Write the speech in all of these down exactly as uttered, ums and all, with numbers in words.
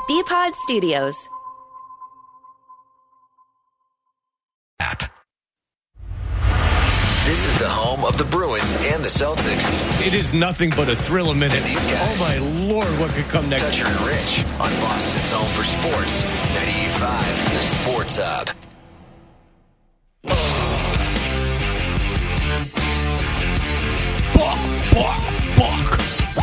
B-Pod Studios. App. This is the home of the Bruins and the Celtics. It is nothing but a thrill a minute. And these guys. Oh, my Lord, what could come next? Toucher and Rich on Boston's home for sports. ninety-eight point five, the Sports Hub. Buck, buck, buck.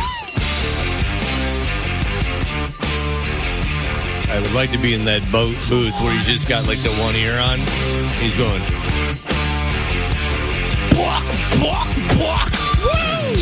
I would like to be in that boat booth where he's just got like the one ear on. He's going. Buck, buck, buck. Woo!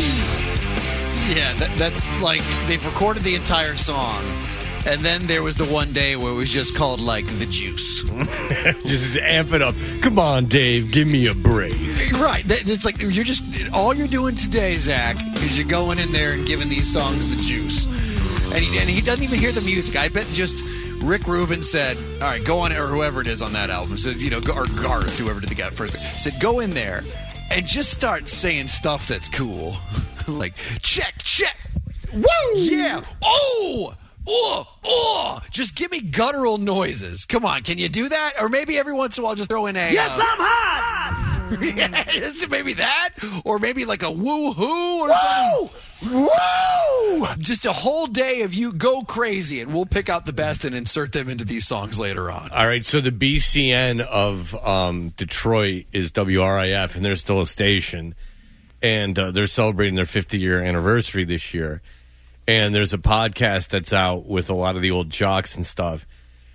Yeah, that, that's like they've recorded the entire song, and then there was the one day where it was just called like the juice. Just amp it up. Come on, Dave, give me a break. Right. It's like you're just all you're doing today, Zach, is you're going in there and giving these songs the juice, and he, and he doesn't even hear the music. I bet just Rick Rubin said, "All right, go on," or whoever it is on that album says, you know, or Garth, whoever did the guy first, said, "Go in there and just start saying stuff that's cool." Like, check, check. Woo! Yeah. Oh! Oh! Oh! Just give me guttural noises. Come on, can you do that? Or maybe every once in a while just throw in a... Yes, uh, I'm hot! Yeah, maybe that. Or maybe like a woo-hoo or Woo! something. Woo! Just a whole day of you go crazy, and we'll pick out the best and insert them into these songs later on. All right, so the B C N of um, Detroit is W R I F, and they're still a station. And uh, they're celebrating their fifty-year anniversary this year. And there's a podcast that's out with a lot of the old jocks and stuff.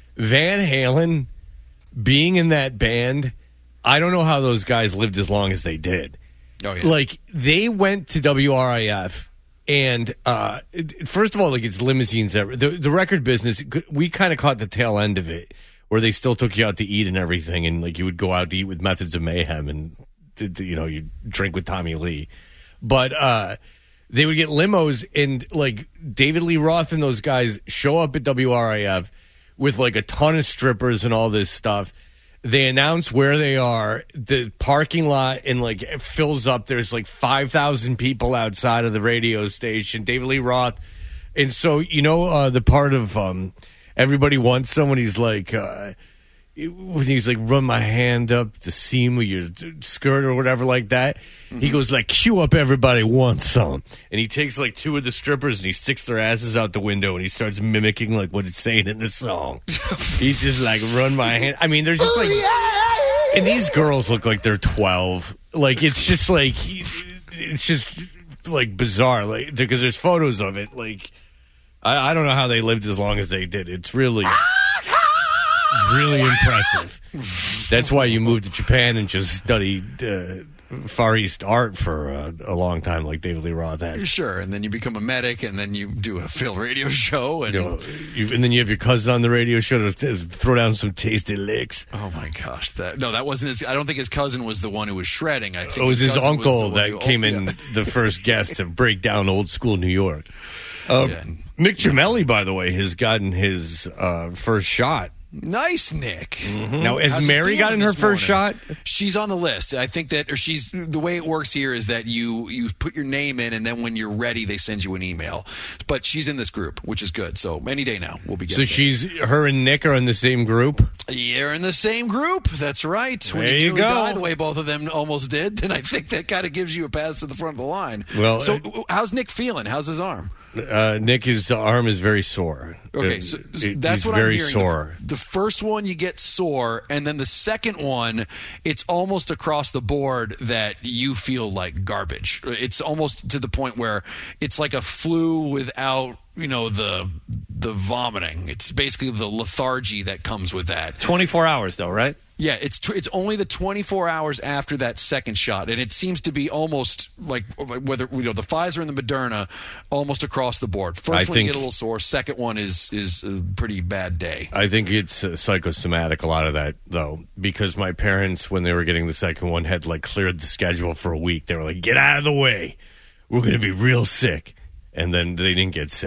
Van Halen, being in that band, I don't know how those guys lived as long as they did. Oh, yeah. Like, they went to W R I F, and uh, first of all, like, it's limousines. The, the record business, we kind of caught the tail end of it, where they still took you out to eat and everything, and, like, you would go out to eat with Methods of Mayhem, and, you know, you drink with Tommy Lee. But uh, they would get limos, and, like, David Lee Roth and those guys show up at W R I F with, like, a ton of strippers and all this stuff. They announce where they are. The parking lot, and, like, it fills up. There's, like, five thousand people outside of the radio station. David Lee Roth. And so, you know, uh, the part of um, Everybody Wants Someone, he's like... Uh, when he's like, run my hand up the seam of your skirt or whatever like that, mm-hmm. He goes like, cue up Everybody Wants Some. And he takes like two of the strippers and he sticks their asses out the window and he starts mimicking like what it's saying in the song. He's just like, run my hand. I mean, they're just like, and these girls look like they're twelve. Like, it's just like, it's just like bizarre. Like, because there's photos of it. Like, I, I don't know how they lived as long as they did. It's really... really impressive. That's why you moved to Japan and just studied uh, Far East art for uh, a long time, like David Lee Roth has. Sure, and then you become a medic, and then you do a field radio show, and you know, you, and then you have your cousin on the radio show to t- throw down some tasty licks. Oh my gosh, that no, that wasn't his. I don't think his cousin was the one who was shredding. I think it was his, his uncle was that who, came oh, in yeah. the first guest to break down old school New York. Uh, yeah. Mick Gemelli, by the way, has gotten his uh, first shot. Nice, Nick. Mm-hmm. Now, has Mary gotten her first shot? She's on the list. I think that, or she's the way it works here is that you you put your name in, and then when you're ready, they send you an email. But she's in this group, which is good. So any day now, we'll be getting. So she's her and Nick are in the same group. You're in the same group. That's right. There when you, you go. Die the way both of them almost did, then I think that kind of gives you a pass to the front of the line. Well, so uh, how's Nick feeling? How's his arm? Uh, Nick, his arm is very sore. Okay, uh, so it, that's he's what very I'm hearing. sore. The, the first one you get sore, and then the second one, it's almost across the board that you feel like garbage. It's almost to the point where it's like a flu without, you know, the the vomiting. It's basically the lethargy that comes with that. twenty-four hours, though, right? Yeah, it's t- it's only the twenty-four hours after that second shot, and it seems to be almost like whether you know the Pfizer and the Moderna, almost across the board. First I one think, you get a little sore, second one is is a pretty bad day. I think it's uh, psychosomatic, a lot of that though, because my parents, when they were getting the second one, had like cleared the schedule for a week. They were like, "Get out of the way, we're going to be real sick," and then they didn't get sick.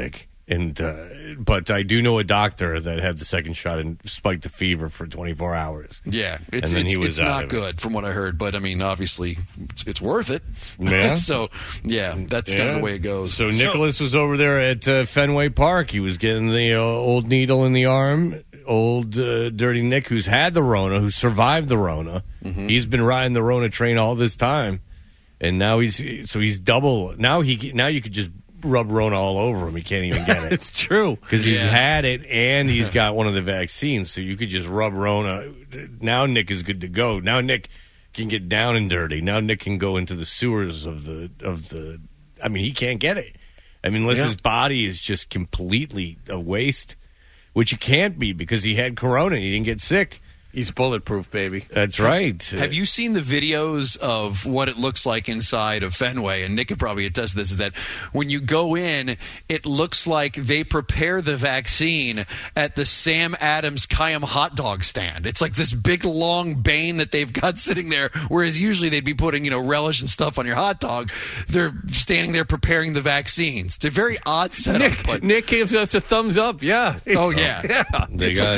And uh, but I do know a doctor that had the second shot and spiked the fever for twenty-four hours. Yeah, it's And then it's, he was it's out not of it. good from what I heard, but I mean, obviously, it's, it's worth it. Yeah. so yeah, that's kind of the way it goes. So Nicholas was over there at uh, Fenway Park. He was getting the uh, old needle in the arm. Old uh, Dirty Nick, who's had the Rona, who survived the Rona. Mm-hmm. He's been riding the Rona train all this time, and now he's so he's double. Now he now you could just rub Rona all over him. He can't even get it. It's true. Because he's Yeah. had it and he's got one of the vaccines, so you could just rub Rona. Now Nick is good to go. Now Nick can get down and dirty. Now Nick can go into the sewers of the of the. I mean, he can't get it. I mean, unless Yeah. his body is just completely a waste, which it can't be because he had corona. He didn't get sick. He's bulletproof, baby. That's right. Have you seen the videos of what it looks like inside of Fenway? And Nick could probably attest to this, is that when you go in, it looks like they prepare the vaccine at the Sam Adams Kayam hot dog stand. It's like this big, long bane that they've got sitting there, whereas usually they'd be putting, you know, relish and stuff on your hot dog. They're standing there preparing the vaccines. It's a very odd setup. Nick, but Nick gives us a thumbs up. Yeah. Oh, yeah. Yeah. They It's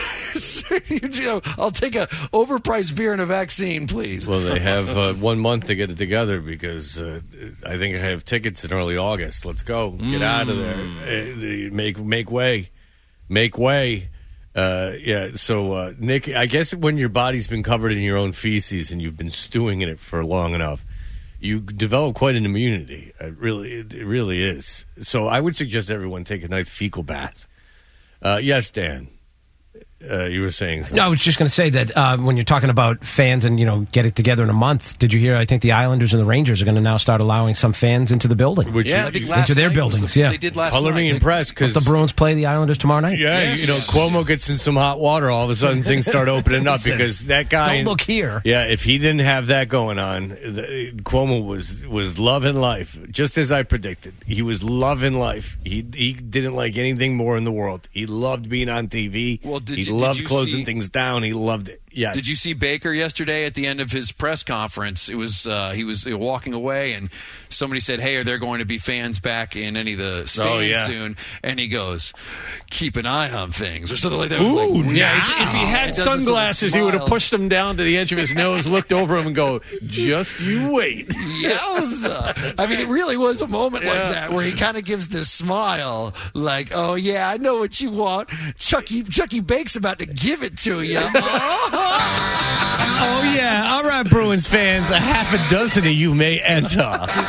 got. like there's- you know, I'll take a overpriced beer and a vaccine, please. Well, they have uh, one month to get it together because uh, I think I have tickets in early August. Let's go. Get out of there. Uh, make make way. Make way. Uh, yeah, so, uh, Nick, I guess when your body's been covered in your own feces and you've been stewing in it for long enough, you develop quite an immunity. It really, it, it really is. So I would suggest everyone take a nice fecal bath. Uh, yes, Dan. Uh, you were saying something. No, I was just going to say that uh, when you're talking about fans and, you know, get it together in a month, did you hear, I think the Islanders and the Rangers are going to now start allowing some fans into the building. Which yeah, is- I think last into their night was buildings, the- yeah. They did last color night. me They- impressed because The Bruins play the Islanders tomorrow night. Yeah, Yes. you know, Cuomo gets in some hot water. All of a sudden, things start opening up Says, because that guy. "Don't look here." Yeah, if he didn't have that going on, the, Cuomo was was loving life, just as I predicted. He was loving life. He he didn't like anything more in the world. He loved being on T V. Well, did he you- did loved you closing see- things down. He loved it. Yes. Did you see Baker yesterday at the end of his press conference? It was uh, he was walking away, and somebody said, "Hey, are there going to be fans back in any of the stands Oh, yeah. soon?" And he goes, "Keep an eye on things," or something like that. It was Ooh, like, yeah. wow. If he And had does this little sunglasses, he would have smile. pushed them down to the edge of his nose, looked over him, and go, "Just you wait." Yowza. I mean, it really was a moment like Yeah. that where he kind of gives this smile, like, "Oh yeah, I know what you want. Chucky Chucky Bake's about to give it to you." Oh yeah, all right, Bruins fans. A half a dozen of you may enter.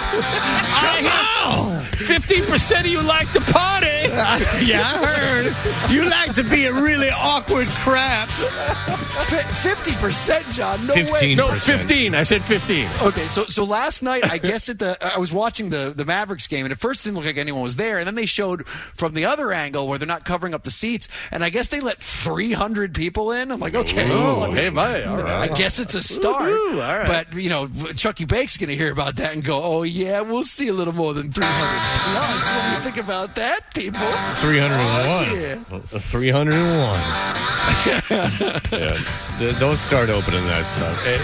Oh, fifteen percent of you like to party. Yeah, I heard you like to be a really awkward crap. Fifty percent, John. No way. fifteen. No, fifteen. I said fifteen. Okay, so so last night, I guess at the I was watching the the Mavericks game, and at first it didn't look like anyone was there, and then they showed from the other angle where they're not covering up the seats, and I guess they let three hundred people in. I'm like, okay, well, I mean, hey, bye. All right. I guess it's a start. Woo-hoo, all right. But you know, Chucky Bake's going to hear about that and go, "Oh yeah, we'll see a little more than three hundred plus." What do you think about that, people? Three hundred Oh, and one. Three hundred and one. Yeah, th- don't start opening that stuff. Eh,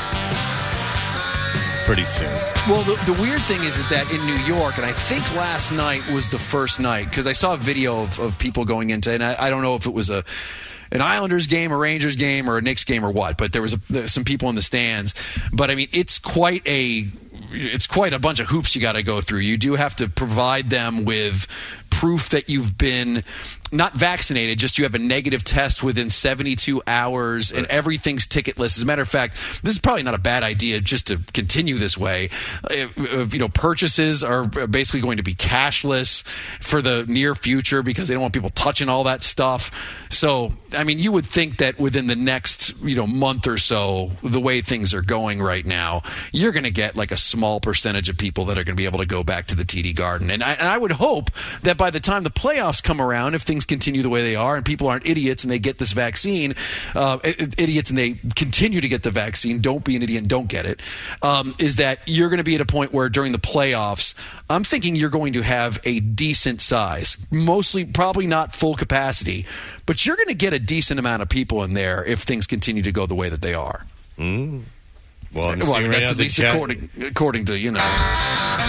pretty soon. Well, the, the weird thing is, is that in New York, and I think last night was the first night, because I saw a video of, of people going into, and I, I don't know if it was a an Islanders game, a Rangers game, or a Knicks game, or what, but there was a, there, some people in the stands. But I mean, it's quite a it's quite a bunch of hoops you got to go through. You do have to provide them with proof that you've been not vaccinated, just you have a negative test within seventy-two hours, and everything's ticketless. As a matter of fact, this is probably not a bad idea just to continue this way. Uh, you know, purchases are basically going to be cashless for the near future because they don't want people touching all that stuff. So, I mean, you would think that within the next, you know, month or so, the way things are going right now, you're going to get like a small percentage of people that are going to be able to go back to the T D Garden. And I, and I would hope that by the time the playoffs come around, if things continue the way they are and people aren't idiots and they get this vaccine, uh, idiots and they continue to get the vaccine, don't be an idiot and don't get it, um, is that you're going to be at a point where during the playoffs, I'm thinking you're going to have a decent size, mostly probably not full capacity, but you're going to get a decent amount of people in there if things continue to go the way that they are. Mm. Well, I'm Well, I seeing mean, right that's now at the least chat- according, according to, you know.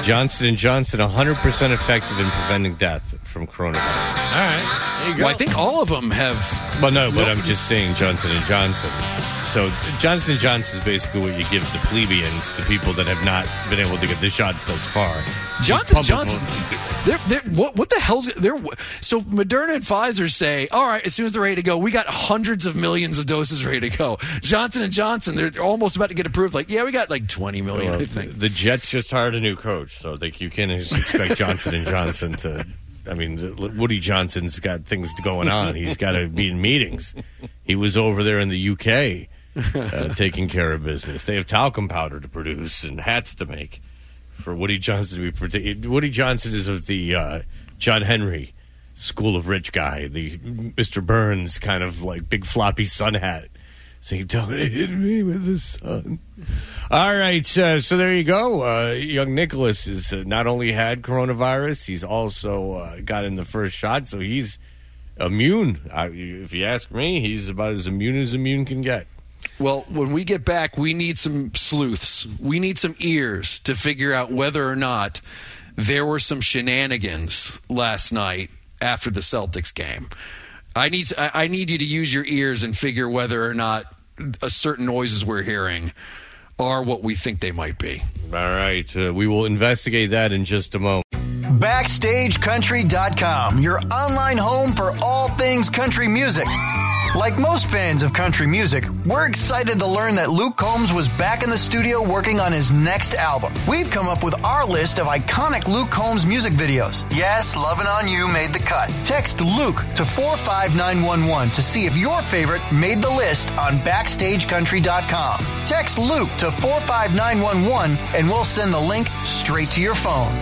Johnson and Johnson, one hundred percent effective in preventing death from coronavirus. All right. There you go. Well, I think all of them have. Well, no, but I'm just saying Johnson and Johnson. So Johnson and Johnson is basically what you give the plebeians, the people that have not been able to get the shots thus far. Johnson Just Johnson. pump- They're, they're, what, what the hell's they're so Moderna and Pfizer say, all right, as soon as they're ready to go, we got hundreds of millions of doses ready to go. Johnson and Johnson, they're, they're almost about to get approved. Like, yeah, we got like twenty million. Well, I think the Jets just hired a new coach, so they, you can't just expect Johnson and Johnson to. I mean, Woody Johnson's got things going on. He's got to be in meetings. He was over there in the U K uh, taking care of business. They have talcum powder to produce and hats to make for Woody Johnson to be protected. Woody Johnson is of the uh, John Henry school of rich guy, the Mister Burns kind of like big floppy sun hat. Saying, don't hit me with the sun. All right, uh, so there you go. Uh, young Nicholas has uh, not only had coronavirus, he's also uh, gotten the first shot, so he's immune. I, if you ask me, he's about as immune as immune can get. Well, when we get back, we need some sleuths. We need some ears to figure out whether or not there were some shenanigans last night after the Celtics game. I need to, I need you to use your ears and figure whether or not a certain noises we're hearing are what we think they might be. All right, uh, we will investigate that in just a moment. Backstage Country dot com, your online home for all things country music. Like most fans of country music, we're excited to learn that Luke Combs was back in the studio working on his next album. We've come up with our list of iconic Luke Combs music videos. Yes, Lovin' On You made the cut. Text Luke to four five nine one one to see if your favorite made the list on Backstage Country dot com. Text Luke to four five nine one one and we'll send the link straight to your phone.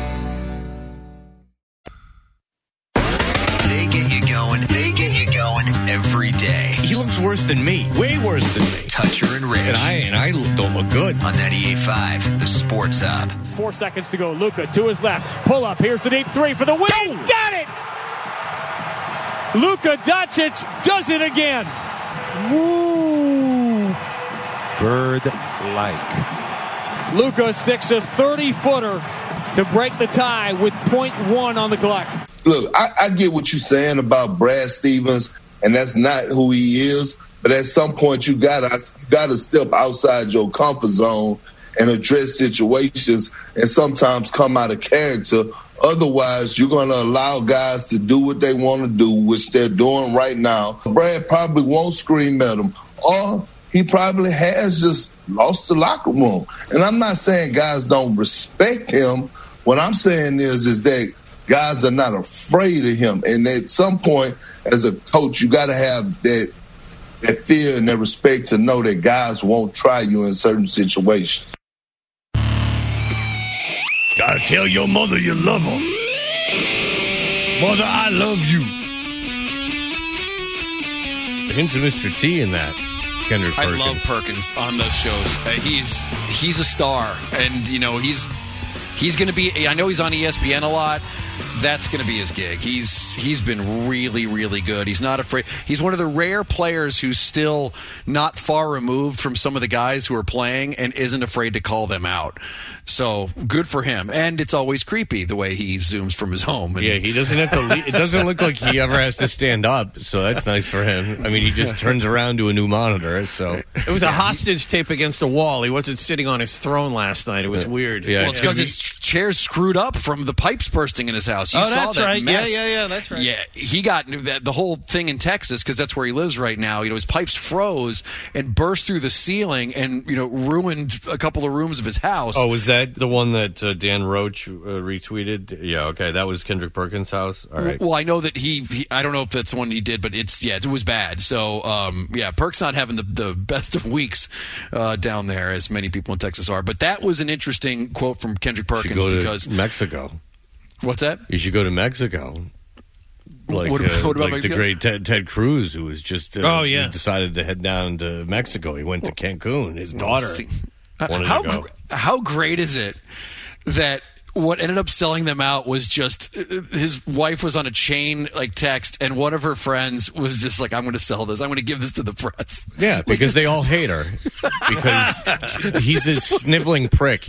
They get you going. They get you going every day. He looks worse than me, way worse than me. Toucher and Rich. And I and I don't look good. On ninety-eight point five, the Sports Hub. Four seconds to go. Luka to his left. Pull up. Here's the deep three for the win. Boom! Got it! Luka Doncic does it again. Woo! Bird-like. Luka sticks a thirty-footer to break the tie with point one on the clock. Look, I, I get what you're saying about Brad Stevens, and that's not who he is. But at some point, you gotta you gotta step outside your comfort zone and address situations, and sometimes come out of character. Otherwise, you're gonna allow guys to do what they want to do, which they're doing right now. Brad probably won't scream at him, or he probably has just lost the locker room. And I'm not saying guys don't respect him. What I'm saying is, is that guys are not afraid of him. And at some point, as a coach, you got to have that that fear and that respect to know that guys won't try you in certain situations. Gotta tell your mother you love her. Mother, I love you. The hints of Mister T in that. Kendrick I Perkins. love Perkins on those shows. Uh, he's he's a star, and you know he's he's going to be. I know he's on E S P N a lot. That's going to be his gig. He's he's been really, really good. He's not afraid. He's one of the rare players who's still not far removed from some of the guys who are playing and isn't afraid to call them out. So good for him. And it's always creepy the way he zooms from his home. And Yeah, he doesn't have to. Le- it doesn't look like he ever has to stand up, so that's nice for him. I mean, he just turns around to a new monitor. So It was a hostage tape against a wall. He wasn't sitting on his throne last night. It was weird. Yeah, Well, it's because his chair's screwed up from the pipes bursting in his house. You Oh, saw that's that right. mess. Yeah, yeah, yeah, that's right. Yeah, he got that, the whole thing in Texas because that's where he lives right now. You know, his pipes froze and burst through the ceiling and you know ruined a couple of rooms of his house. Oh, was that the one that uh, Dan Roach uh, retweeted? Yeah, okay, that was Kendrick Perkins' house. All right. Well, I know that he, he. I don't know if that's the one he did, but it's yeah, it was bad. So um, yeah, Perk's not having the, the best of weeks uh, down there, as many people in Texas are. But that was an interesting quote from Kendrick You should Perkins go to because Mexico. what's that? You should go to Mexico. Like, What about- uh, what about like Mexico? the great Ted, Ted Cruz, who was just uh, Oh, yeah. he decided to head down to Mexico. He went to Cancun. His daughter See, wanted how to go. gr- how great is it that what ended up selling them out was just his wife was on a chain like text, and one of her friends was just like, I'm going to sell this. I'm going to give this to the press. Yeah, because just, they all hate her. Because he's a sniveling prick.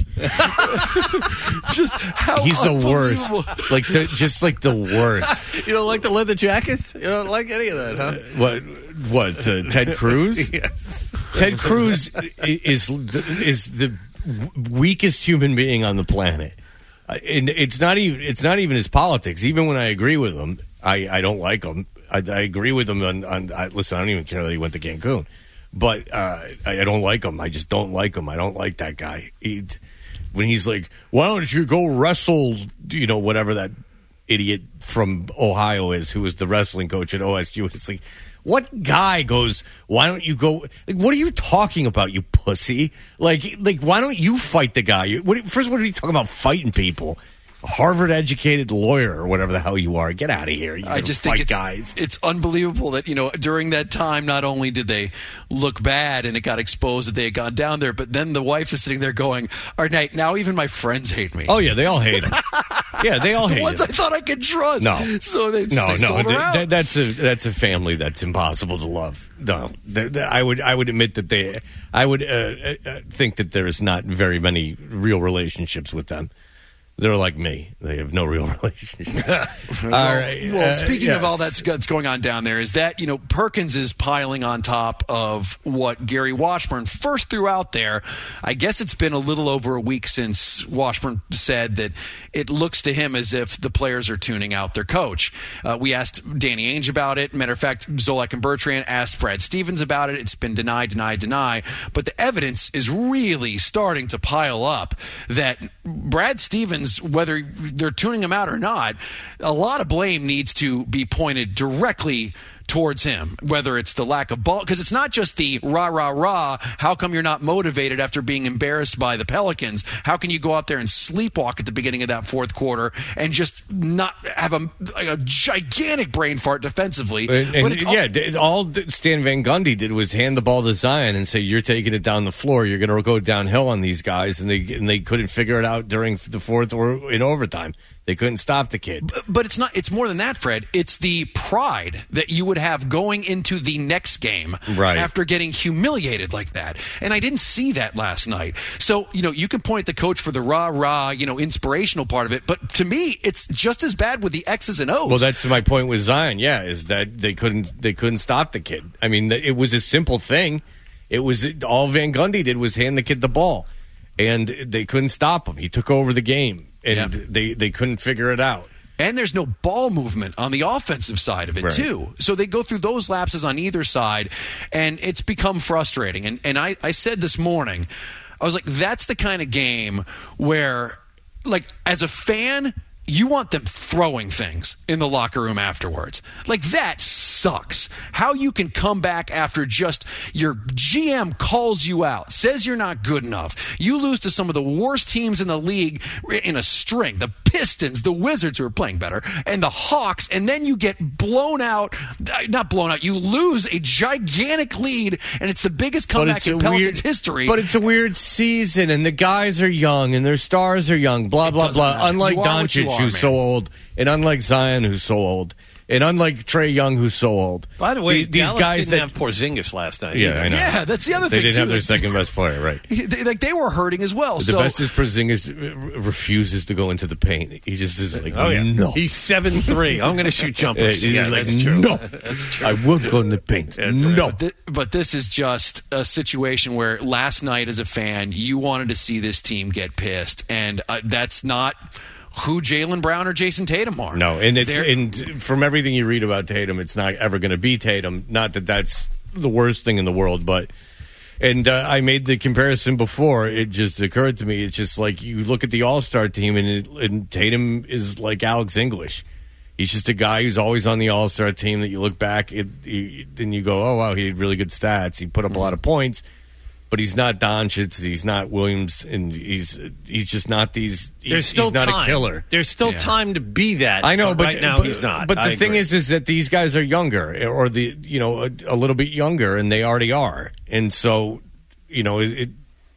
Just how he's the worst. Like the, just like the worst. You don't like the leather jackets? You don't like any of that, huh? What? What? Uh, Ted Cruz? Yes. Ted Cruz is is the weakest human being on the planet. And it's not even it's not even his politics. Even when I agree with him, I, I don't like him. I, I agree with him on, on I, listen, I don't even care that he went to Cancun, but uh, I, I don't like him. I just don't like him. I don't like that guy. He, when he's like, why don't you go wrestle? You know, whatever that idiot from Ohio is, who was the wrestling coach at O S U. It's like, what guy goes, why don't you go, like, what are you talking about, you pussy? Like, like why don't you fight the guy? What, first, what are you talking about fighting people? Harvard-educated lawyer or whatever the hell you are. Get out of here. You I just fight think it's, guys. it's unbelievable that, you know, during that time, not only did they look bad and it got exposed that they had gone down there, but then the wife is sitting there going, all right, now even my friends hate me. Oh, yeah, they all hate him. Yeah, they all the hate ones him. I thought I could trust. No. So they, no, they no, sold her out. that, that's a that's a family that's impossible to love. No, th- th- I would I would admit that they, I would uh, uh, think that there's not very many real relationships with them. They're like me. They have no real relationship. well, all right. well, uh, speaking yes. of all that's, that's going on down there, is that, you know, Perkins is piling on top of what Gary Washburn first threw out there. I guess it's been a little over a week since Washburn said that it looks to him as if the players are tuning out their coach. Uh, we asked Danny Ainge about it. Matter of fact, Zolak and Bertrand asked Brad Stevens about it. It's been denied, denied, denied. But the evidence is really starting to pile up that Brad Stevens, whether they're tuning him out or not, a lot of blame needs to be pointed directly towards him, whether it's the lack of ball, because it's not just the rah, rah, rah, how come you're not motivated after being embarrassed by the Pelicans? How can you go out there and sleepwalk at the beginning of that fourth quarter and just not have a, a gigantic brain fart defensively? And, and but it's all, yeah, all Stan Van Gundy did was hand the ball to Zion and say, you're taking it down the floor. You're going to go downhill on these guys. And they and they couldn't figure it out during the fourth or in overtime. They couldn't stop the kid. But, but it's not. It's more than that, Fred. It's the pride that you would have going into the next game right. after getting humiliated like that. And I didn't see that last night. So, you know, you can point the coach for the rah-rah, you know, inspirational part of it. But to me, it's just as bad with the X's and O's. Well, that's my point with Zion, yeah, is that they couldn't they couldn't stop the kid. I mean, it was a simple thing. It was all Van Gundy did was hand the kid the ball. And they couldn't stop him. He took over the game. And yeah. they, they couldn't figure it out. And there's no ball movement on the offensive side of it, right. too. So they go through those lapses on either side, and it's become frustrating. And, and I, I said this morning, I was like, that's the kind of game where, like, as a fan, you want them throwing things in the locker room afterwards. Like, that sucks. How you can come back after just your G M calls you out, says you're not good enough. You lose to some of the worst teams in the league in a string. The Pistons, the Wizards, who are playing better, and the Hawks, and then you get blown out. Not blown out. You lose a gigantic lead, and it's the biggest comeback in Pelicans weird, history. But it's a weird season, and the guys are young, and their stars are young, blah, It blah, doesn't blah. matter. Unlike You are what you Doncic, are, who's man. so old, and unlike Zion, who's so old, and unlike Trey Young, who's so old. By the way, the, these Dallas guys didn't that have Porzingis last night. Yeah, either. I know. Yeah, that's the other they thing, didn't too. have their second best player, right? They, like, they were hurting as well. The so, best is Porzingis refuses to go into the paint. He just is like, Oh, yeah. no. He's seven three. I'm going to shoot jumpers. He's yeah, like, that's true. no. That's true. I won't go in the paint. That's right. No. But, th- but this is just a situation where last night as a fan, you wanted to see this team get pissed. And uh, that's not who Jaylen Brown or Jason Tatum are. No, and it's They're- and from everything you read about Tatum, it's not ever going to be Tatum. Not that that's the worst thing in the world, but and uh, I made the comparison before. It just occurred to me. It's just like you look at the All Star team, and, it, and Tatum is like Alex English. He's just a guy who's always on the All Star team. That you look back, it, you, and you go, "Oh wow, he had really good stats. He put up a lot of points." But he's not Doncic, he's not Williams, and he's he's just not these. He's, There's still he's not time. a killer. There's still Yeah. time to be that. I know, but right now but, he's not. But the I thing agree. is, is that these guys are younger, or the you know a, a little bit younger, and they already are, and so you know it,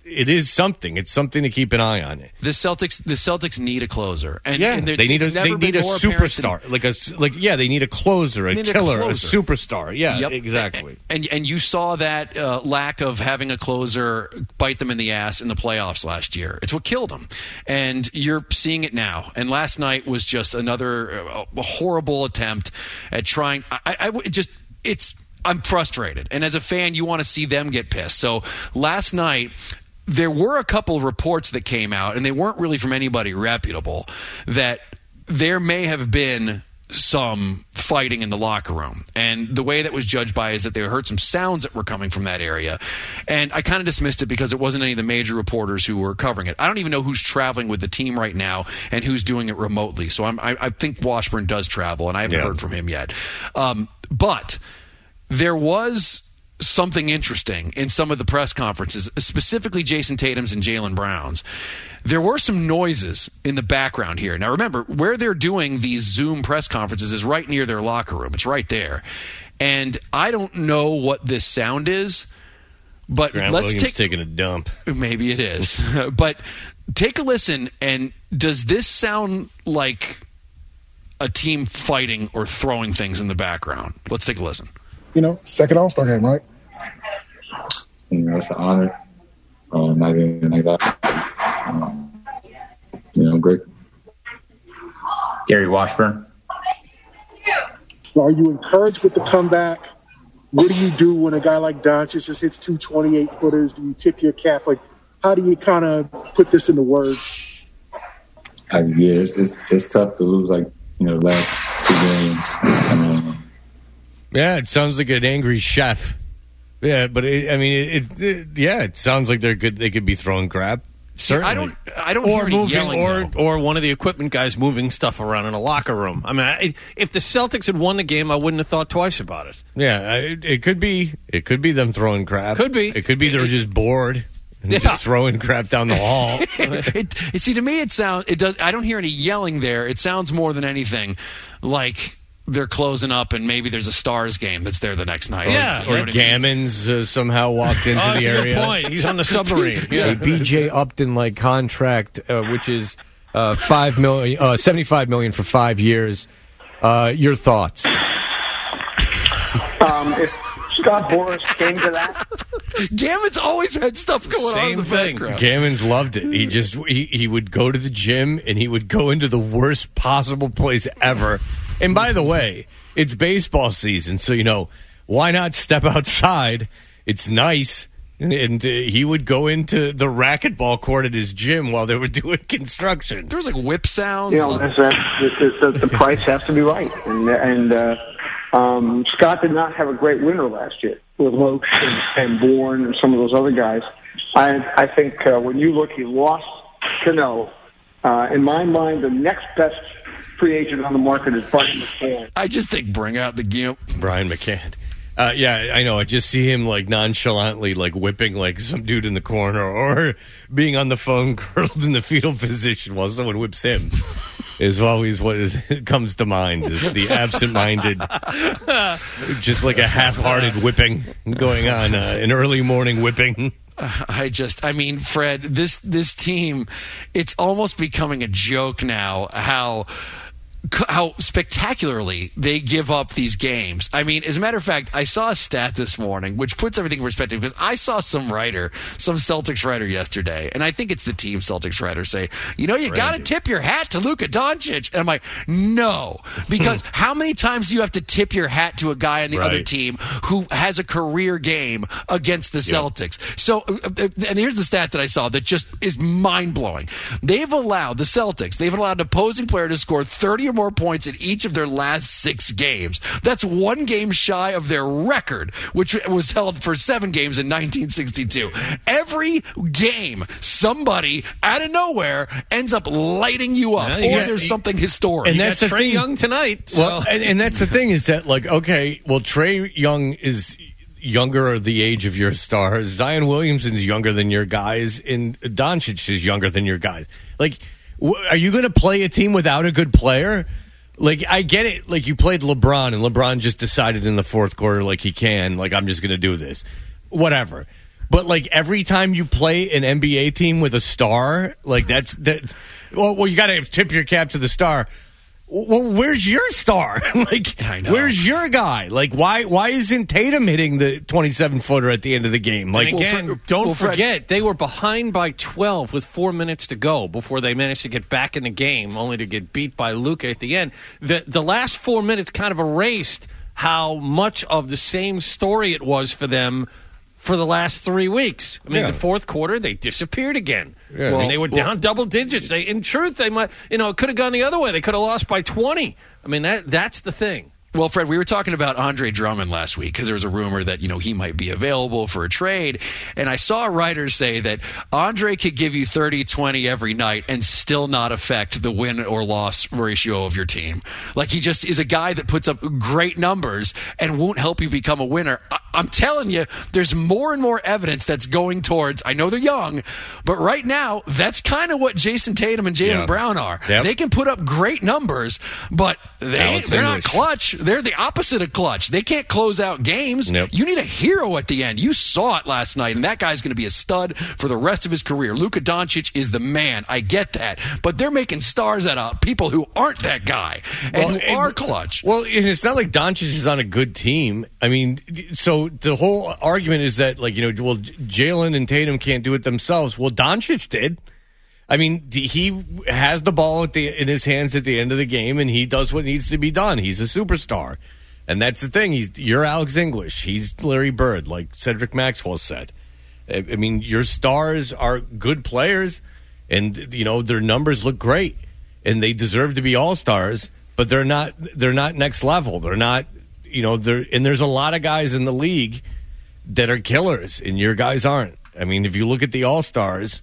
it is something. It's something to keep an eye on. It. The Celtics, the Celtics need a closer, and, Yeah, and they it's- need a it's never they need been a more apparent superstar, than- like a s- like yeah, they need a closer, a They need a killer, a, closer. superstar. Yeah, Yep. exactly. And and you saw that uh, lack of having a closer bite them in the ass in the playoffs last year. It's what killed them, and you're seeing it now. And last night was just another uh, a horrible attempt at trying. I, I, I it just it's. I'm frustrated, and as a fan, you want to see them get pissed. So last night, there were a couple reports that came out, and they weren't really from anybody reputable, that there may have been some fighting in the locker room. And the way that was judged by is that they heard some sounds that were coming from that area. And I kind of dismissed it because it wasn't any of the major reporters who were covering it. I don't even know who's traveling with the team right now and who's doing it remotely. So I'm, I, I think Washburn does travel, and I haven't Yeah. heard from him yet. Um, but there was something interesting in some of the press conferences, specifically Jason Tatum's and Jaylen Brown's. There were some noises in the background here. Now, remember, where they're doing these Zoom press conferences is right near their locker room. It's right there. And I don't know what this sound is, but Grant let's Williams take... taking a dump. Maybe it is. But take a listen, and does this sound like a team fighting or throwing things in the background? Let's take a listen. You know, second All-Star game, right? You know, it's an honor. Um, not even like that. Um, you know, great. Gary Washburn. Are you encouraged with the comeback? What do you do when a guy like Doncic just hits two twenty-eight footers? Do you tip your cap? Like, how do you kind of put this into words? I, yeah, it's, it's it's tough to lose like you know the last two games. Um, Yeah, it sounds like an angry chef. Yeah, but it, I mean, it, it. Yeah, it sounds like they're good. They could be throwing crap. Certainly. I don't. I don't or hear any moving, yelling. or though. or one of the equipment guys moving stuff around in a locker room. I mean, I, if the Celtics had won the game, I wouldn't have thought twice about it. Yeah, it, it could be. It could be them throwing crap. Could be. It could be they're just bored and Yeah. just throwing crap down the hall. it, it, see, to me, it sounds. It does. I don't hear any yelling there. It sounds more than anything like they're closing up, and maybe there's a Stars game that's there the next night. Yeah. You know Or what I mean? Gammons uh, somehow walked into Oh, the that's a area. good point. He's on the submarine. A Yeah. B J Upton like contract, uh, which is uh, five million, uh, seventy-five million for five years. Uh, your thoughts? Um, if Scott Boras came to that, Gammon's always had stuff going on in Same the thing. background. Gammons loved it. He just he, he would go to the gym and he would go into the worst possible place ever. And by the way, it's baseball season, so you know why not step outside? It's nice. And uh, he would go into the racquetball court at his gym while they were doing construction. There was like whip sounds. you know, there's a, the, the, the price has to be right. And, and uh, um, Scott did not have a great winter last year with Loach and, and Bourne and some of those other guys. I, I think uh, when you look, he lost Cano. Uh, in my mind, the next best free agent on the market is Brian McCann. I just think bring out the gimp. Brian McCann. Uh, yeah, I know. I just see him like nonchalantly, like whipping like some dude in the corner, or being on the phone, curled in the fetal position while someone whips him. Is always what is, comes to mind. Is the absent-minded, just like a half-hearted whipping going on, uh, an early morning whipping. I just, I mean, Fred, this this team, it's almost becoming a joke now. How. How spectacularly they give up these games. I mean, as a matter of fact, I saw a stat this morning which puts everything in perspective, because I saw some writer, some Celtics writer yesterday, and I think it's the team Celtics writer, say, you know, you got to tip your hat to Luka Doncic. And I'm like, no, because how many times do you have to tip your hat to a guy on the Right. other team who has a career game against the Celtics? So, uh, and here's the stat that I saw that just is mind-blowing. They've allowed, the Celtics, they've allowed an opposing player to score thirty or more points in each of their last six games. That's one game shy of their record, which was held for seven games in nineteen sixty-two. Every game, somebody out of nowhere ends up lighting you up, Yeah, or you got- there's something historic. And You that's got the Trae thing. Young tonight. So. Well, and, and that's the thing is that, like, okay, well, Trae Young is younger or the age of your stars. Zion Williamson's younger than your guys, and Doncic is younger than your guys. Like, w- are you going to play a team without a good player? Like, I get it. Like, you played LeBron, and LeBron just decided in the fourth quarter, like, he can. Like, I'm just going to do this. Whatever. But like every time you play an N B A team with a star, like that's that. Well, well you got to tip your cap to the star. Well, where's your star? like, I know. Where's your guy? Like, why why isn't Tatum hitting the twenty-seven footer at the end of the game? Like, and again, well, Fred, don't well, Fred, forget they were behind by twelve with four minutes to go before they managed to get back in the game, only to get beat by Luka at the end. The the last four minutes kind of erased how much of the same story it was for them for the last three weeks. I mean, Yeah. the fourth quarter, they disappeared again. Yeah. I mean, they were Well- down double digits. They, in truth, they might, you know, it could have gone the other way. They could have lost by twenty. I mean, that that's the thing. Well, Fred, we were talking about Andre Drummond last week because there was a rumor that, you know, he might be available for a trade. And I saw writers say that Andre could give you thirty twenty every night and still not affect the win or loss ratio of your team. Like, he just is a guy that puts up great numbers and won't help you become a winner. I- I'm telling you, there's more and more evidence that's going towards, I know they're young, but right now, that's kind of what Jason Tatum and Jaylen Yeah. Brown are. Yep. They can put up great numbers, but they, Alex they're not English. clutch. They're the opposite of clutch. They can't close out games. Nope. You need a hero at the end. You saw it last night, and that guy's going to be a stud for the rest of his career. Luka Doncic is the man. I get that. But they're making stars out of people who aren't that guy and Well, who and- are clutch. Well, and it's not like Doncic is on a good team. I mean, so the whole argument is that, like, you know, well, Jalen and Tatum can't do it themselves. Well, Doncic did. I mean, he has the ball at the, in his hands at the end of the game, and he does what needs to be done. He's a superstar. And that's the thing. He's You're Alex English. He's Larry Bird, like Cedric Maxwell said. I I mean, your stars are good players, and, you know, their numbers look great, and they deserve to be all-stars, but they're not they're not next level. They're not, you know, they're and there's a lot of guys in the league that are killers, and your guys aren't. I mean, if you look at the all-stars,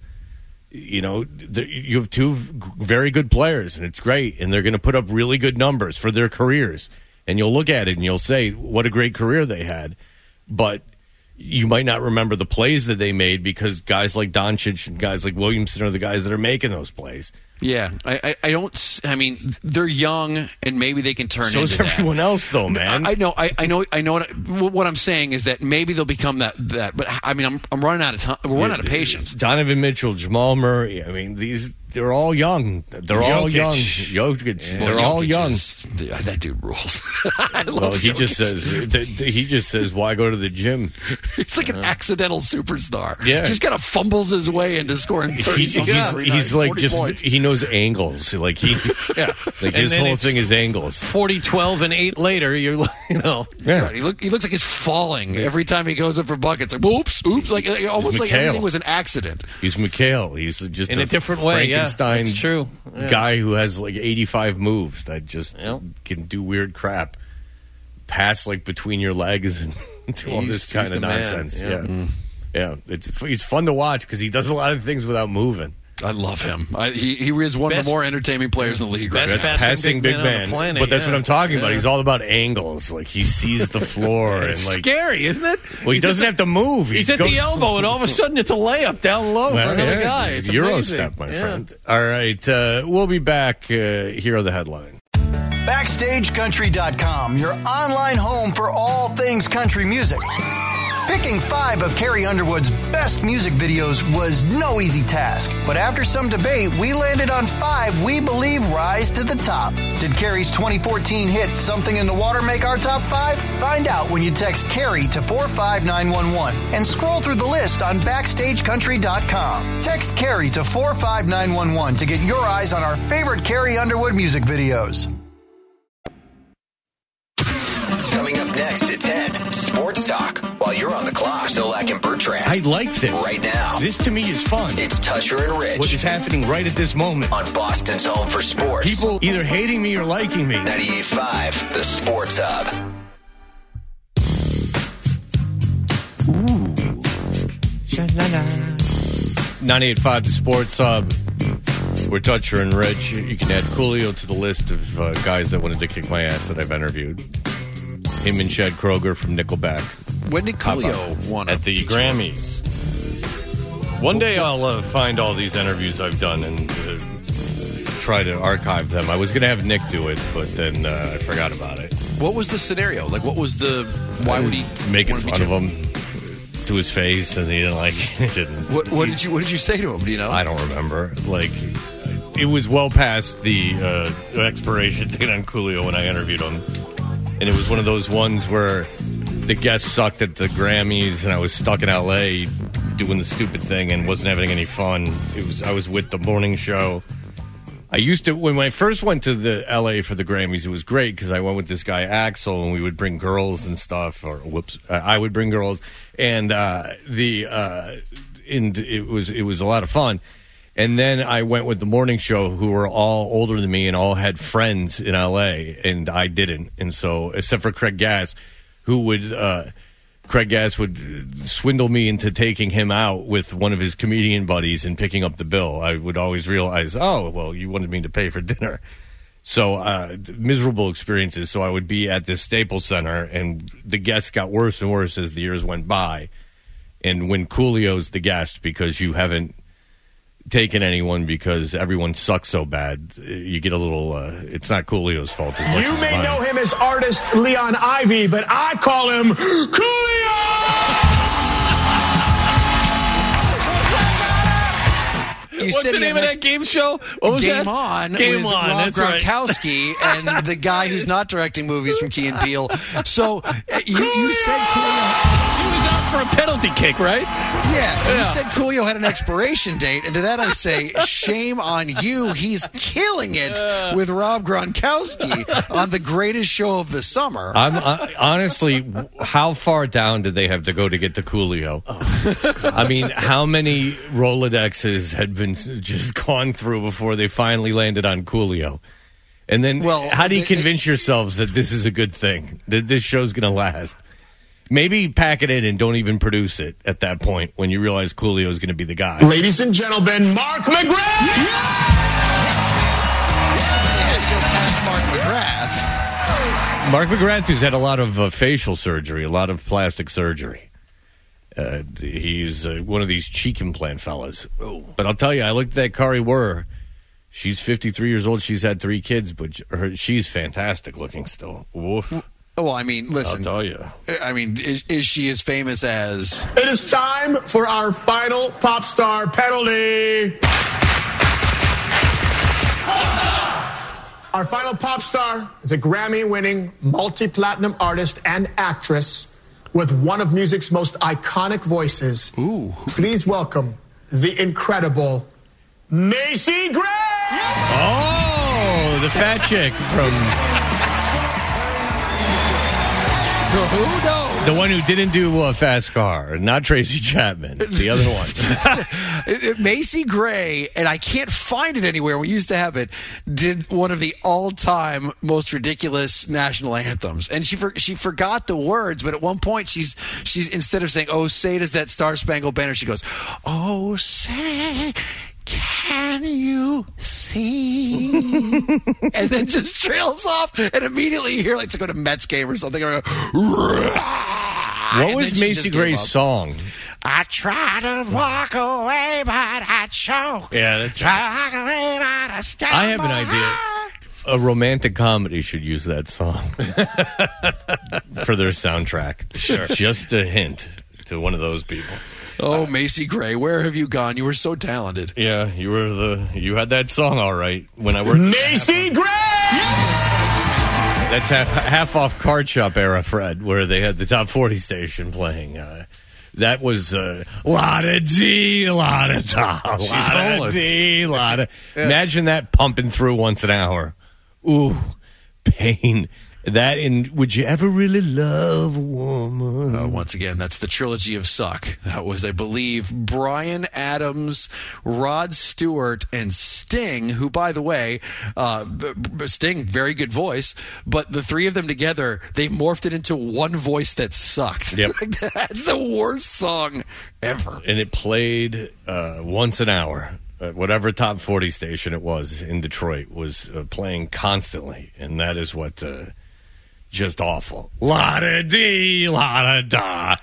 you know, the, you have two very good players, and it's great, and they're going to put up really good numbers for their careers. And you'll look at it, and you'll say, what a great career they had. But you might not remember the plays that they made because guys like Doncic and guys like Williamson are the guys that are making those plays. Yeah, I, I, I don't. s- I mean, they're young, and maybe they can turn So is into that. everyone else, though, man. I, I know. I, I know. I know. What, I, what I'm saying is that maybe they'll become that. That. But I mean, I'm I'm running out of time. We're running out of patience. Donovan Mitchell, Jamal Murray. I mean, these they're all young. They're all Jokic. young. Jokic. Well, They're all Jokic young. is- that dude rules. I love Well, he Jokic. just says th- th- he just says, "Why go to the gym?" He's like an accidental superstar. Yeah. Just kind of fumbles his way into scoring thirty He's, something he's, every he's night, like forty just points. he knows angles. Like he, Yeah. like And his then whole it's thing is angles. forty, twelve, and eight later, you're, you know. Yeah. Right. He, look, he looks like he's falling every time he goes up for buckets. Like, oops, oops. Like uh, almost like McHale. everything was an accident. He's McHale. He's just In a different way, yeah. Frankenstein That's true. Yeah. guy who has like eighty-five moves that just Yep. can do weird crap, pass like between your legs and do all He's- this kind he's of the man, nonsense. yeah. Yeah, Mm. yeah. It's he's fun to watch because he does a lot of things without moving. I love him. I, he he is one of Best- the more entertaining players in the league. Right Best now. passing Passing big big man on the man, planet, but that's yeah. what I'm talking about. Yeah. He's all about angles. Like he sees the floor and It's like. scary, isn't it? Well, he He's doesn't at have to move. the, He's He at the goes- elbow, and all of a sudden it's a layup down low Well, for another yeah, guy. it's It's a Euro amazing. step, my Yeah. friend. All right, uh, we'll be back. Uh, here are the headline. Backstage Country dot com, your online home for all things country music. Picking five of Carrie Underwood's best music videos was no easy task, but after some debate, we landed on five we believe rise to the top. Did Carrie's twenty fourteen hit Something in the Water make our top five? Find out when you text Carrie to four five nine one one and scroll through the list on Backstage Country dot com. Text Carrie to four five nine one one to get your eyes on our favorite Carrie Underwood music videos. Coming up next at ten, Sports Talk. While you're on the clock, Solak and Bertrand. I like this. Right now. This to me is fun. It's Toucher and Rich. What is happening right at this moment? On Boston's Home for Sports. People either hating me or liking me. ninety-eight point five, The Sports Hub. ninety-eight point five, The Sports Hub. We're Toucher and Rich. You can add Coolio to the list of uh, guys that wanted to kick my ass that I've interviewed. Him and Chad Kroger from Nickelback. When did How about Coolio won at the Grammys? One day I'll uh, find all these interviews I've done and uh, try to archive them. I was going to have Nick do it, but then uh, I forgot about it. What was the scenario? Like, what was the? Why would he Making wanna be fun of champ- him, to his face, and he didn't like it. Didn't. What, what did you What did you say to him? Do you know? I don't remember. Like, it was well past the uh, expiration date on Coolio when I interviewed him, and it was one of those ones where the guest sucked at the Grammys, and I was stuck in L A doing the stupid thing and wasn't having any fun. It was I was with the morning show. I used to, when I first went to the L A for the Grammys, it was great because I went with this guy Axel, and we would bring girls and stuff. Or whoops, uh, I would bring girls, and uh, the uh, and it was it was a lot of fun. And then I went with the morning show, who were all older than me and all had friends in L A, and I didn't. And so, except for Craig Gass, who would. Uh, Craig Gass would swindle me into taking him out with one of his comedian buddies and picking up the bill. I would always realize, oh, well, you wanted me to pay for dinner. So uh, miserable experiences. So I would be at this Staples Center, and the guests got worse and worse as the years went by. And when Coolio's the guest, because you haven't taken anyone because everyone sucks so bad, you get a little, uh, it's not Coolio's fault as much You as may mine. know him as artist Leon Ivy, but I call him Coolio! You What's said the he name had of an that game show? What was Game that? On Game with On, Rob that's right. Gronkowski and the guy who's not directing movies from Key and Peele. So uh, you, you said Coolio. He was out for a penalty kick, right? Yeah, you Yeah. said Coolio had an expiration date, and to that I say, shame on you. He's killing it with Rob Gronkowski on the greatest show of the summer. I'm uh, honestly, how far down did they have to go to get to Coolio? I mean, how many Rolodexes had been s- just gone through before they finally landed on Coolio? And then, Well, how do you they- convince yourselves that this is a good thing, that this show's going to last? Maybe pack it in and don't even produce it at that point when you realize Coolio is going to be the guy. Ladies and gentlemen, Mark McGrath! They had to go past Mark McGrath. Mark McGrath, who's had a lot of uh, facial surgery, a lot of plastic surgery. Uh, he's uh, one of these cheek implant fellas. But I'll tell you, I looked at that Kari Wurr. She's fifty-three years old. She's had three kids, but her, she's fantastic looking still. Woof. Well, I mean, listen. I'll tell you. I mean, is, is she as famous as... It is time for our final pop star penalty. Our final pop star is a Grammy-winning, multi-platinum artist and actress with one of music's most iconic voices. Ooh. Please welcome the incredible Macy Gray! Oh, the fat chick from... Who? No. The one who didn't do uh, Fast Car, not Tracy Chapman, the other one. Macy Gray, and I can't find it anywhere. We used to have it. Did one of the all-time most ridiculous national anthems, and she for, she forgot the words. But at one point, she's she's instead of saying "Oh, say does that Star Spangled Banner," she goes, "Oh, say." Can you see? And then just trails off, and immediately you hear like to go to Mets game or something. Or go, What was Macy Gray's song? I try to walk away, but I choke. Yeah, that's try to walk away, but I stumble. I have an idea. A romantic comedy should use that song for their soundtrack. Sure. Just a hint to one of those people. Oh, Macy Gray, where have you gone? You were so talented. Yeah, you were the you had that song all right when I worked. Macy Gray! That's half half off Card Shop era, Fred, where they had the top forty station playing. Uh, that was uh, la da dee, la da da, la da dee, la da. Imagine that pumping through once an hour. Ooh, pain. That in Would You Ever Really Love a Woman? Uh, once again, that's the trilogy of Suck. That was, I believe, Bryan Adams, Rod Stewart, and Sting, who, by the way, uh, b- b- Sting, very good voice, but the three of them together, they morphed it into one voice that sucked. Yep. That's the worst song ever. And it played uh, once an hour. Uh, whatever top forty station it was in Detroit was uh, playing constantly, and that is what... Uh, Just awful. La-da-dee, la-da-da.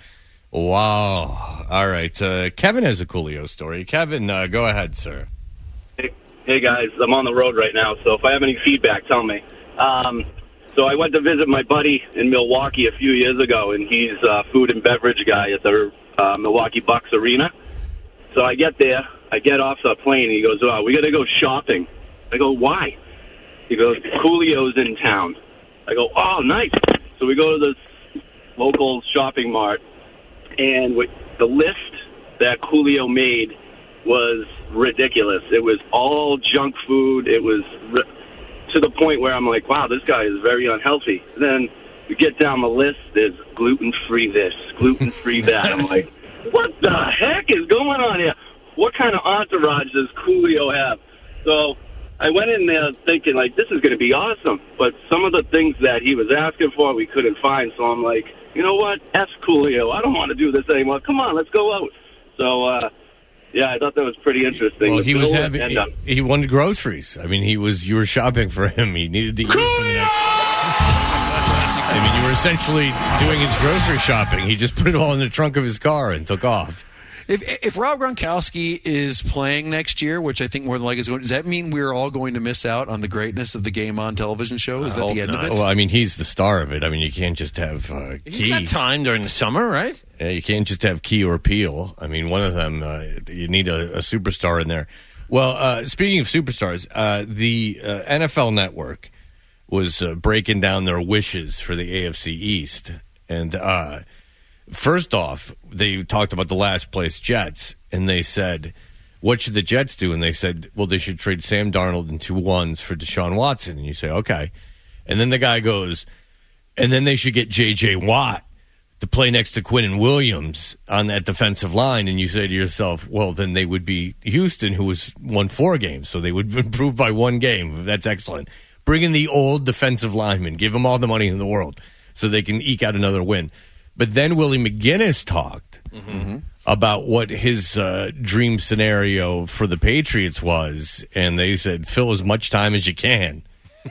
Wow. All right. Uh, Kevin has a Coolio story. Kevin, uh, go ahead, sir. Hey, hey, guys. I'm on the road right now, so if I have any feedback, tell me. Um, so I went to visit my buddy in Milwaukee a few years ago, and he's a food and beverage guy at the uh, Milwaukee Bucks arena. So I get there, I get off the plane, and he goes, oh, we got to go shopping. I go, why? He goes, Coolio's in town. I go, oh, nice. So we go to this local shopping mart, and with the list that Coolio made was ridiculous. It was all junk food. It was ri- to the point where I'm like, wow, this guy is very unhealthy. Then you get down the list, there's gluten-free this, gluten-free that. I'm like, what the heck is going on here? What kind of entourage does Coolio have? So I went in there thinking, like, this is going to be awesome. But some of the things that he was asking for, we couldn't find. So I'm like, you know what? F Coolio. I don't want to do this anymore. Come on, let's go out. So, uh, yeah, I thought that was pretty interesting. Well, he was Bill having, and, he, uh, he wanted groceries. I mean, he was, you were shopping for him. He needed to eat for the next. I mean, you were essentially doing his grocery shopping. He just put it all in the trunk of his car and took off. If if Rob Gronkowski is playing next year, which I think more than likely is going, does that mean we're all going to miss out on the greatness of the Game On television show? Is I that the hope end not. of it? Well, I mean, he's the star of it. I mean, you can't just have uh, He's Key. got time during the summer, right? Yeah, you can't just have Key or Peel. I mean, one of them, uh, you need a, a superstar in there. Well, uh, speaking of superstars, uh, the uh, N F L Network was uh, breaking down their wishes for the A F C East. And uh, first off, they talked about the last place Jets, and they said, what should the Jets do? And they said, well, they should trade Sam Darnold and two ones for Deshaun Watson. And you say, okay. And then the guy goes, and then they should get J J. Watt to play next to Quinnen Williams on that defensive line. And you say to yourself, well, then they would be Houston, who was won four games. So they would improve by one game. That's excellent. Bring in the old defensive lineman. Give them all the money in the world so they can eke out another win. But then Willie McGinnis talked mm-hmm. about what his uh, dream scenario for the Patriots was. And they said, fill as much time as you can.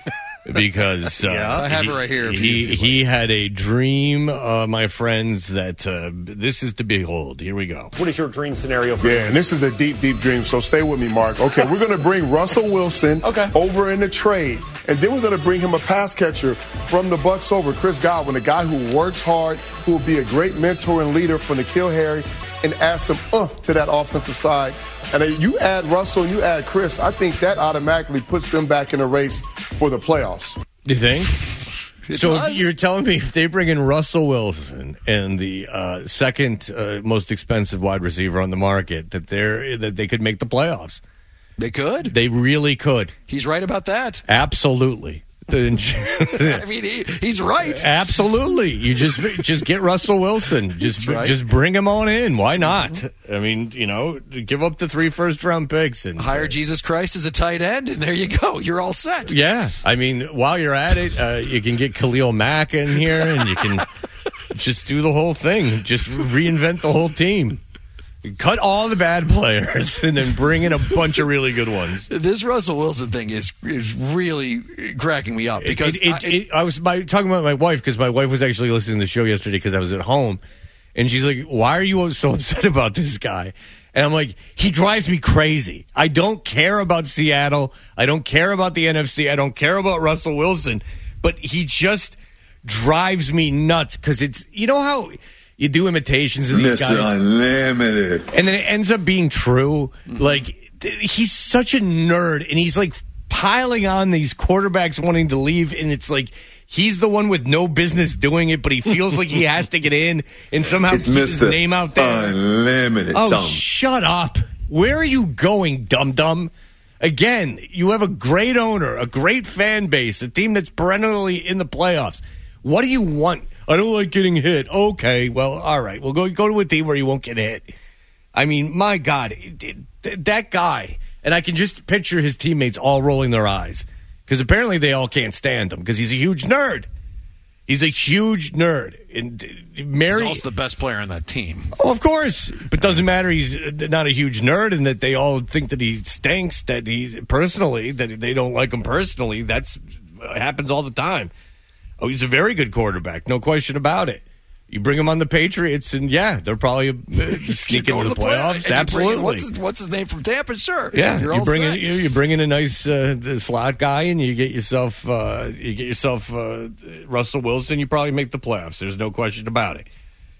Because uh, yeah. I have it right here. He, he had a dream, uh, my friends, that uh, this is to behold. Here we go. What is your dream scenario for Yeah, and this is a deep, deep dream, so stay with me, Mark. Okay, we're going to bring Russell Wilson okay. over in the trade, and then we're going to bring him a pass catcher from the Bucs over, Chris Godwin, a guy who works hard, who will be a great mentor and leader for N'Keal Harry, and add some oomph to that offensive side. And then you add Russell and you add Chris, I think that automatically puts them back in the race for the playoffs. You think? It so does. You're telling me if they bring in Russell Wilson and the uh, second uh, most expensive wide receiver on the market, that they're that they could make the playoffs? They could. They really could. He's right about that. Absolutely. I mean, he, he's right. Absolutely. You just just get Russell Wilson. Just right. just bring him on in. Why not? I mean, you know, give up the three first round picks and hire uh, Jesus Christ as a tight end, and there you go. You're all set. Yeah. I mean, while you're at it, uh, you can get Khalil Mack in here, and you can just do the whole thing. Just reinvent the whole team. Cut all the bad players and then bring in a bunch of really good ones. This Russell Wilson thing is is really cracking me up because it, it, I, it, it, I was my, talking about my wife because my wife was actually listening to the show yesterday because I was at home, and she's like, "Why are you so upset about this guy?" And I'm like, "He drives me crazy. I don't care about Seattle. I don't care about the N F C. I don't care about Russell Wilson, but he just drives me nuts because it's you know how." You do imitations of these Mister guys. Unlimited. And then it ends up being true. Mm-hmm. Like, th- he's such a nerd, and he's, like, piling on these quarterbacks wanting to leave, and it's like he's the one with no business doing it, but he feels like he has to get in and somehow it's keep Mister his name out there. Unlimited. Oh, dumb. Shut up. Where are you going, dum-dum? Again, you have a great owner, a great fan base, a team that's perennially in the playoffs. What do you want? I don't like getting hit. Okay, well, all right. We'll go go to a team where you won't get hit. I mean, my God, it, it, that guy, and I can just picture his teammates all rolling their eyes because apparently they all can't stand him because he's a huge nerd. He's a huge nerd. And Mary, he's also the best player on that team. Oh, of course. But doesn't matter he's not a huge nerd and that they all think that he stinks, that he's personally, that they don't like him personally. That's happens all the time. Oh, he's a very good quarterback, no question about it. You bring him on the Patriots, and yeah, they're probably uh, sneak into the, the playoffs. Play, Absolutely. In, what's, his, what's his name from Tampa? Sure. Yeah, you're you all bring set. in you, you bring in a nice uh, slot guy, and you get yourself uh, you get yourself uh, Russell Wilson. You probably make the playoffs. There's no question about it.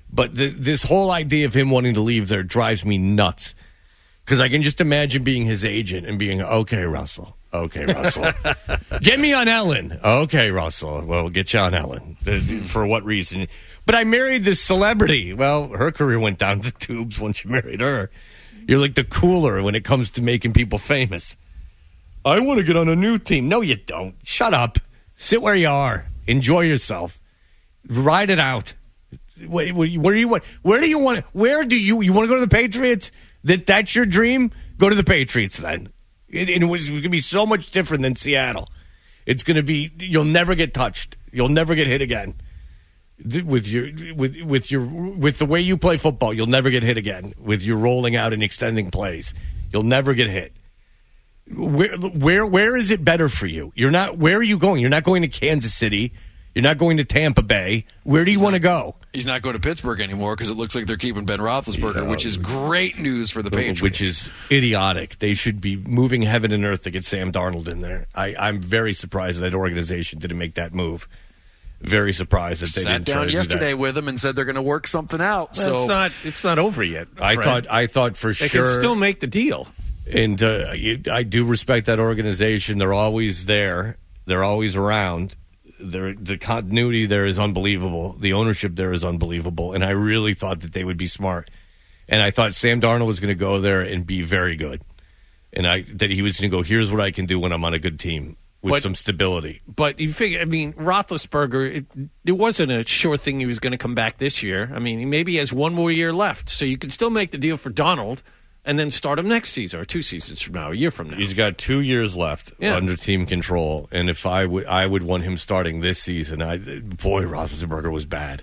But the, this whole idea of him wanting to leave there drives me nuts. Because I can just imagine being his agent and being, okay, Russell. Okay, Russell. Get me on Ellen. Okay, Russell. Well, we'll get you on Ellen. For what reason? But I married this celebrity. Well, her career went down the tubes once you married her. You're like the cooler when it comes to making people famous. I want to get on a new team. No, you don't. Shut up. Sit where you are. Enjoy yourself. Ride it out. Where, where, where do you want? Where do you want? Where do you you want to go to the Patriots? That that's your dream? Go to the Patriots then. It, it was going to be so much different than Seattle. It's going to be you'll never get touched. You'll never get hit again. With your with with your with the way you play football, you'll never get hit again. With your rolling out and extending plays, you'll never get hit. Where where where is it better for you? You're not. Where are you going? You're not going to Kansas City. You're not going to Tampa Bay. Where do you want to go? He's not going to Pittsburgh anymore because it looks like they're keeping Ben Roethlisberger, yeah, which is great news for the Patriots. Which is idiotic. They should be moving heaven and earth to get Sam Darnold in there. I, I'm very surprised that organization didn't make that move. Very surprised that they Sat didn't try down to yesterday do that. with him and said they're going to work something out. Well, so it's not it's not over yet. I Fred. thought I thought for they sure can still make the deal. And uh, you, I do respect that organization. They're always there. They're always around. They're, the continuity there is unbelievable. The ownership there is unbelievable. And I really thought that they would be smart. And I thought Sam Darnold was going to go there and be very good. And I that he was going to go, here's what I can do when I'm on a good team with But- some stability. But you figure, I mean, Roethlisberger, it, it wasn't a sure thing he was going to come back this year. I mean, he maybe has one more year left. So you can still make the deal for Donald and then start him next season or two seasons from now, a year from now. He's got two years left Yeah. under team control, and if I would, I would want him starting this season. I, boy, Roethlisberger was bad,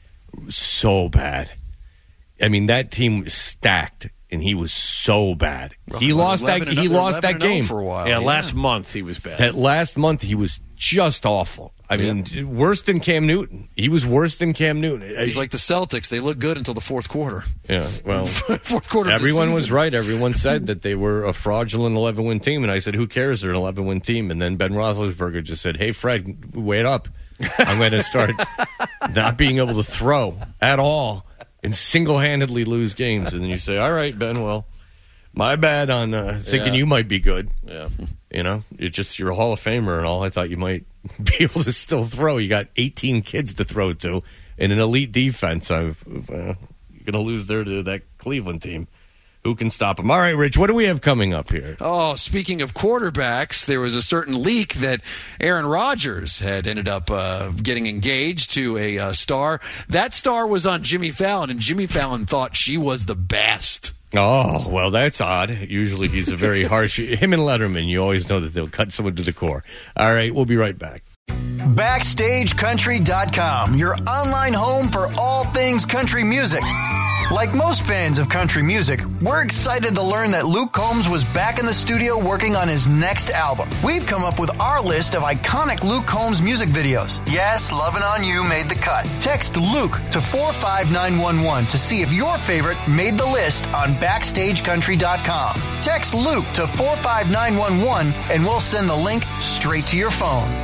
so bad. I mean, that team was stacked, and he was so bad. He lost that. He lost that game for a while. Yeah, last month he was bad. That last month he was just awful. I Yeah. mean, worse than Cam Newton. He was worse than Cam Newton. He's like the Celtics. They look good until the fourth quarter. Yeah, well, fourth quarter. of the everyone was season. right. Everyone said that they were a fraudulent eleven-win team, and I said, "Who cares? They're an eleven-win team." And then Ben Roethlisberger just said, "Hey, Fred, wait up. I'm going to start not being able to throw at all and single-handedly lose games." And then you say, "All right, Ben. Well, my bad on uh, thinking Yeah. you might be good." Yeah. You know, you're just you're a Hall of Famer and all. I thought you might be able to still throw. You got eighteen kids to throw to in an elite defense. I've, uh, you're going to lose there to that Cleveland team. Who can stop them? All right, Rich, what do we have coming up here? Oh, speaking of quarterbacks, there was a certain leak that Aaron Rodgers had ended up uh, getting engaged to a uh, star. That star was on Jimmy Fallon, and Jimmy Fallon thought she was the best. Oh, well, that's odd. Usually he's a very harsh... Him and Letterman, you always know that they'll cut someone to the core. All right, we'll be right back. Backstage Country dot com, your online home for all things country music. Like most fans of country music, we're excited to learn that Luke Combs was back in the studio working on his next album. We've come up with our list of iconic Luke Combs music videos. Yes, Lovin' On You made the cut. Text Luke to four five nine one one to see if your favorite made the list on Backstage Country dot com. Text Luke to four five nine one one and we'll send the link straight to your phone.